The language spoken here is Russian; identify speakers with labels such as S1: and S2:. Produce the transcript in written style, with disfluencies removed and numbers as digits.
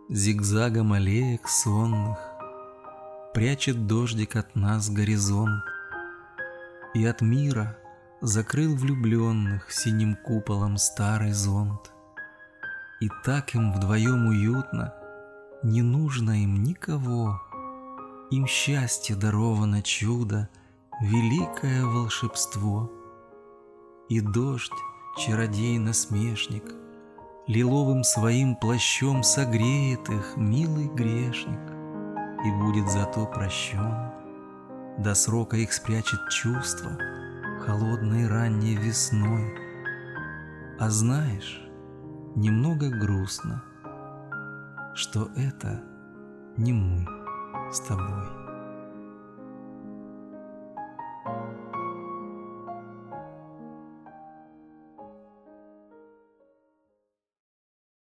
S1: Зигзагом аллеек сонных прячет дождик от нас горизонт, и от мира закрыл влюбленных синим куполом старый зонт. И так им вдвоем уютно, не нужно им никого, им счастье даровано чудо, великое волшебство. И дождь, чародей-насмешник, лиловым своим плащом согреет их милый грешник и будет зато прощен. До срока их спрячет чувство холодной ранней весной. А знаешь, немного грустно, что это не мы с тобой.